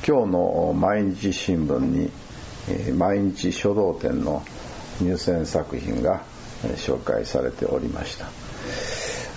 今日の毎日新聞に毎日書道展の入選作品が紹介されておりました。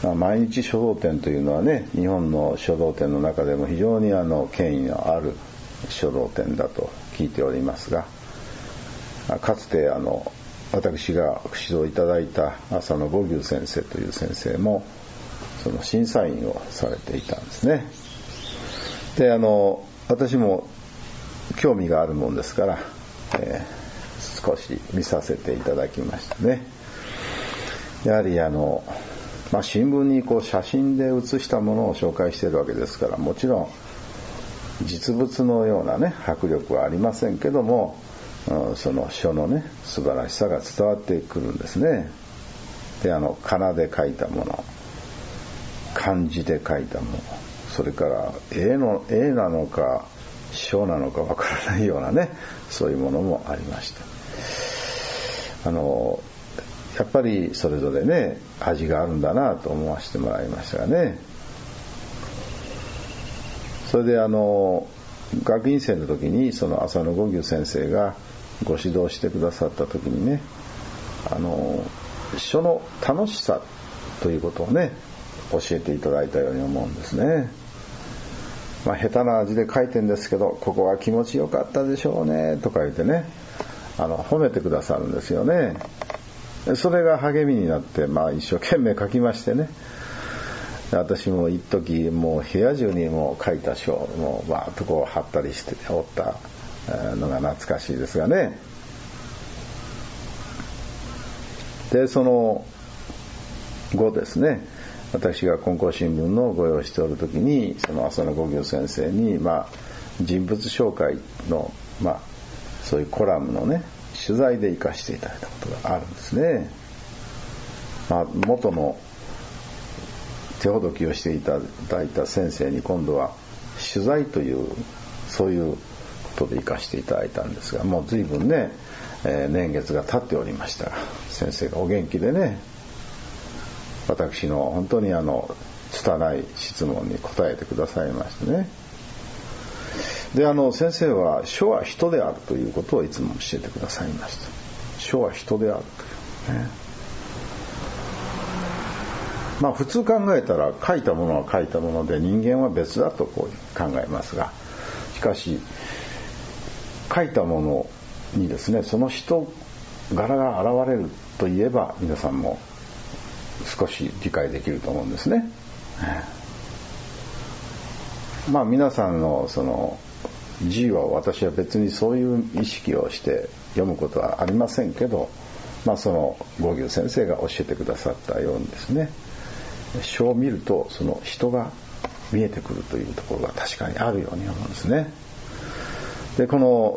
毎日書道展というのはね、日本の書道展の中でも非常に権威のある書道展だと聞いておりますが、かつて私が指導いただいた浅野五牛先生という先生もその審査員をされていたんですね。で私も興味があるもんですから、少し見させていただきましたね。やはり新聞に写真で写したものを紹介しているわけですから、もちろん実物のようなね迫力はありませんけども、その書のね素晴らしさが伝わってくるんですね。で仮名で書いたもの、漢字で書いたもの、それから絵なのか書なのかわからないようなね、そういうものもありました。やっぱりそれぞれね味があるんだなと思わせてもらいましたがね。それで学院生の時にその浅野五牛先生がご指導してくださった時にね、書の楽しさということをね教えていただいたように思うんですね。下手な字で書いてんですけど、ここは気持ちよかったでしょうねとか言ってね、褒めてくださるんですよね。それが励みになって、一生懸命書きましてね、私も一時もう部屋中にもう書いた書をバーッと貼ったりしておったのが懐かしいですがね。でその後ですね、私が金光新聞のご用意しておる時にその浅野五牛先生に人物紹介のそういうコラムのね取材で生かしていただいたことがあるんですね。元の手ほどきをしていただいた先生に今度は取材というそういうことで生かしていただいたんですが、もう随分ね、年月が経っておりましたが、先生がお元気でね、私の本当に拙い質問に答えてくださいましてね。で先生は書は人であるということをいつも教えてくださいました。書は人であるというね。普通考えたら書いたものは書いたもので人間は別だとこう考えますが、しかし書いたものにですねその人柄が現れるといえば皆さんも少し理解できると思うんですね。皆さんのその字は私は別にそういう意識をして読むことはありませんけど、その五牛先生が教えてくださったようにですね、書を見るとその人が見えてくるというところが確かにあるように思うんですね。で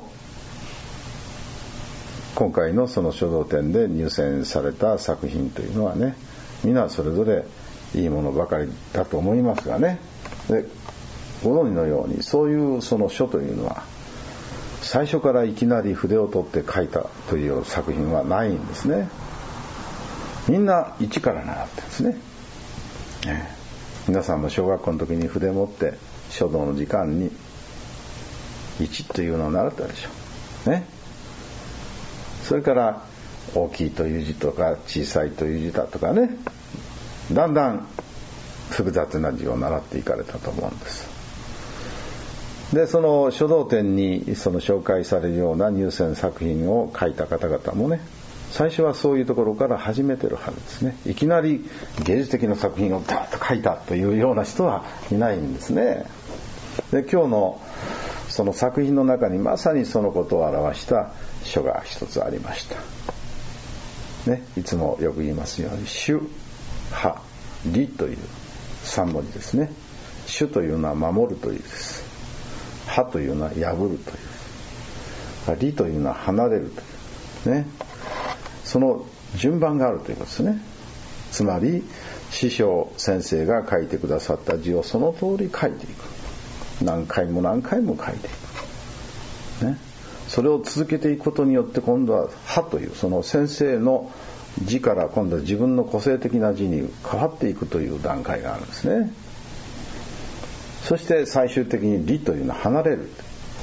今回のその書道展で入選された作品というのはね、皆それぞれいいものばかりだと思いますがね。でご存知のようにそういうその書というのは最初からいきなり筆を取って書いたという作品はないんですね。みんな一から習ってるんですね。皆さんも小学校の時に筆持って書道の時間に一というのを習ったでしょね。それから大きいという字とか小さいという字だとかね、だんだん複雑な字を習っていかれたと思うんです。でその書道展にその紹介されるような入選作品を書いた方々もね、最初はそういうところから始めてるはずですね。いきなり芸術的な作品をダーッと書いたというような人はいないんですね。で今日のその作品の中にまさにそのことを表した書が一つありましたね。いつもよく言いますように主破理という3文字ですね。主というのは守るというです。破というのは破るという。理というのは離れるというね。その順番があるということですね。つまり師匠先生が書いてくださった字をその通り書いていく。何回も何回も書いていく、ね、それを続けていくことによって今度は破というその先生の字から今度は自分の個性的な字に変わっていくという段階があるんですね。そして最終的に理というのは離れる、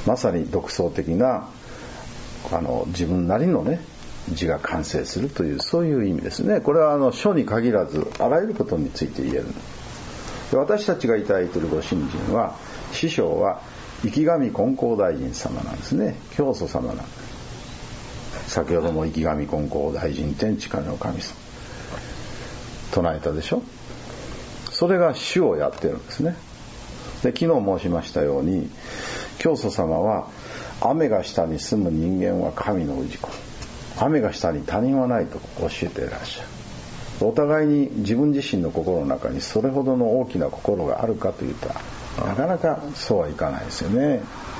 まさに独創的な自分なりのね字が完成するという、そういう意味ですね。これは書に限らずあらゆることについて言える。私たちがいただいているご信心は、師匠は池上金光大臣様なんですね。教祖様なんです。先ほども池上金光大臣天地金の神様唱えたでしょ。それが主をやってるんですね。で、昨日申しましたように、教祖様は雨が下に住む人間は神の氏子、雨が下に他人はないと教えていらっしゃる。お互いに自分自身の心の中にそれほどの大きな心があるかというと、なかなかそうはいかないですよね。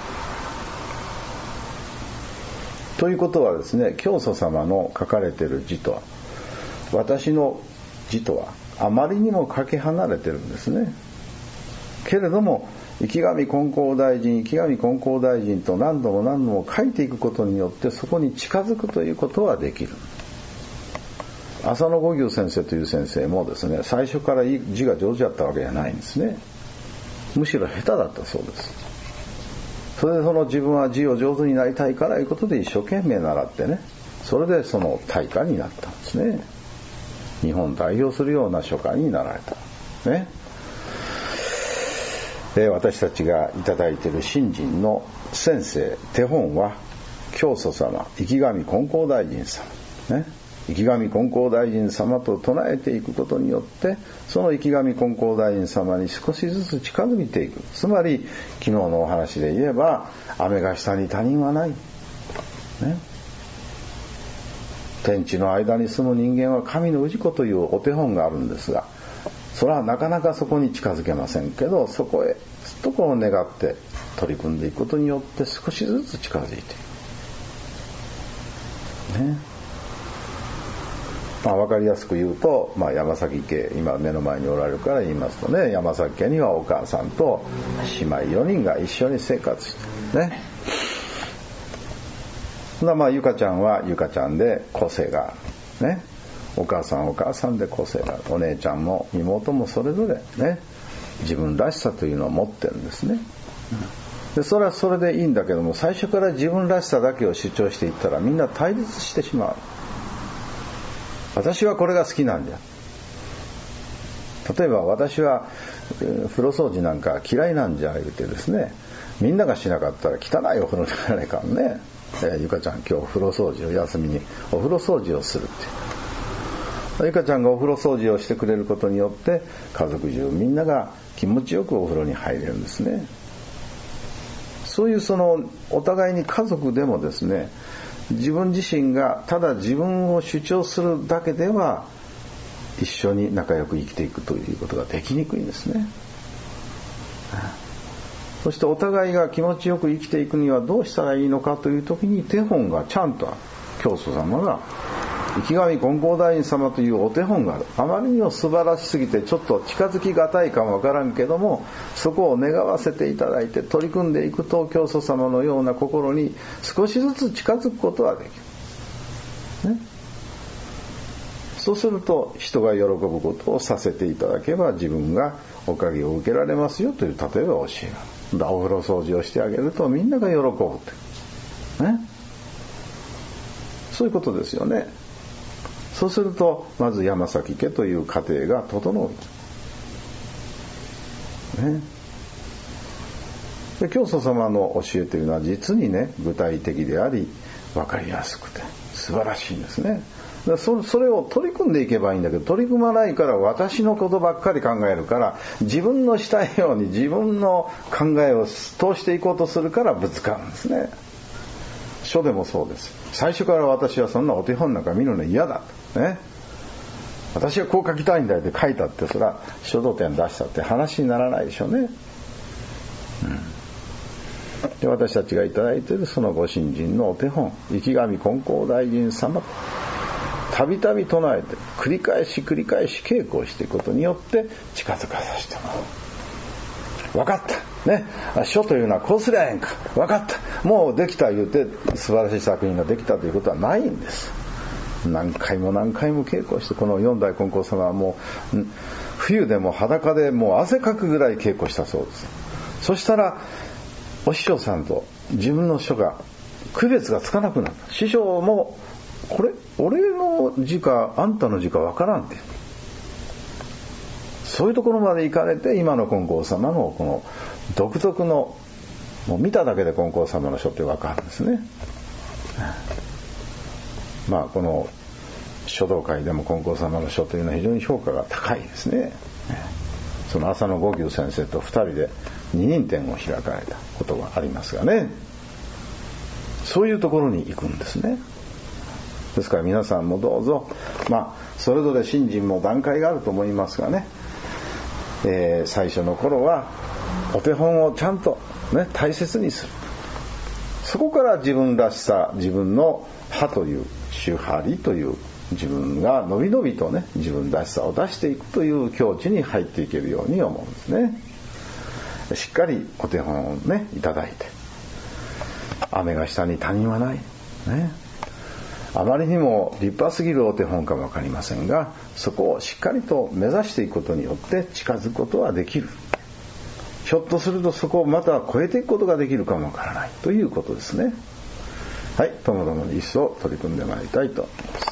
ということはですね、教祖様の書かれている字とは、私の字とはあまりにもかけ離れてるんですね。けれども池上金光大臣と何度も書いていくことによって、そこに近づくということはできる。浅野五牛先生という先生もですね、最初から字が上手だったわけじゃないんですね。むしろ下手だったそうです。それで自分は字を上手になりたいからということで一生懸命習ってね、それで大家になったんですね。日本代表するような書家になられたね。私たちがいただいている信心の先生手本は教祖様池上金光大臣様ね。池上金光大臣様と唱えていくことによって、その池上金光大臣様に少しずつ近づいていく。つまり昨日のお話で言えば、雨が下に他人はない、ね、天地の間に住む人間は神の氏子というお手本があるんですが、それはなかなかそこに近づけませんけど、そこへずっと願って取り組んでいくことによって少しずつ近づいていくね。分かりやすく言うと、山崎家、今目の前におられるから言いますとね、山崎家にはお母さんと姉妹4人が一緒に生活してね。ゆかちゃんはゆかちゃんで個性があるね。お母さんはお母さんで個性がある。お姉ちゃんも妹もそれぞれね、自分らしさというのを持ってるんですね。で、それはそれでいいんだけども、最初から自分らしさだけを主張していったらみんな対立してしまう。私はこれが好きなんだ。例えば私は風呂掃除なんか嫌いなんじゃ言ってですね、みんながしなかったら汚いお風呂にならないからね。ゆかちゃん今日風呂掃除を休みにお風呂掃除をするっていう。ゆかちゃんがお風呂掃除をしてくれることによって家族中みんなが気持ちよくお風呂に入れるんですね。そういうお互いに家族でもですね、自分自身がただ自分を主張するだけでは一緒に仲良く生きていくということができにくいんですね。そしてお互いが気持ちよく生きていくにはどうしたらいいのかという時に手本がちゃんとある。教祖様が池上金光大臣様というお手本がある。あまりにも素晴らしすぎてちょっと近づきがたいかもわからんけども、そこを願わせていただいて取り組んでいくと、教祖様のような心に少しずつ近づくことはできる、ね、そうすると人が喜ぶことをさせていただけば自分がおかげを受けられますよという、例えば教えがある。お風呂掃除をしてあげるとみんなが喜ぶって、ね、そういうことですよね。そうするとまず山崎家という家庭が整う、ね、で教祖様の教えというのは実にね、具体的であり分かりやすくて素晴らしいんですね。それを取り組んでいけばいいんだけど、取り組まないから私のことばっかり考えるから、自分のしたいように自分の考えを通していこうとするからぶつかるんですね。書でもそうです。最初から私はそんなお手本なんか見るの嫌だとね、私はこう書きたいんだよって書いたって、それは書道点出したって話にならないでしょうね。で、私たちがいただいているそのご信心のお手本、池上金光大臣様、たびたび唱えて繰り返し稽古をしていくことによって近づかさせてもらう。分かったね、書というのはこうすりゃええんか、分かった、もうできた言うて素晴らしい作品ができたということはないんです。何回も稽古して、この四代金光様はもう冬でも裸でもう汗かくぐらい稽古したそうです。そしたらお師匠さんと自分の書が区別がつかなくなった。師匠もこれ俺の字かあんたの字かわからんって、そういうところまで行かれて、今の金光様のこの独特の、もう見ただけで金光様の書ってわかるんですね。まあこの書道界でも金光様の書というのは非常に評価が高いですね。その浅野五牛先生と2人で二人展を開かれたことがありますがね、そういうところに行くんですね。ですから皆さんもどうぞ、まあそれぞれ信心も段階があると思いますがね、最初の頃はお手本をちゃんとね大切にする。そこから自分らしさ、自分の派という宗派理という自分がのびのびとね自分らしさを出していくという境地に入っていけるように思うんですね。しっかりお手本をねいただいて、雨が下に他人はないね、あまりにも立派すぎるお手本かもわかりませんが、そこをしっかりと目指していくことによって近づくことはできる。ひょっとするとそこをまた超えていくことができるかもわからないということですね。はい、ともどもに一層取り組んでまいりたいと思います。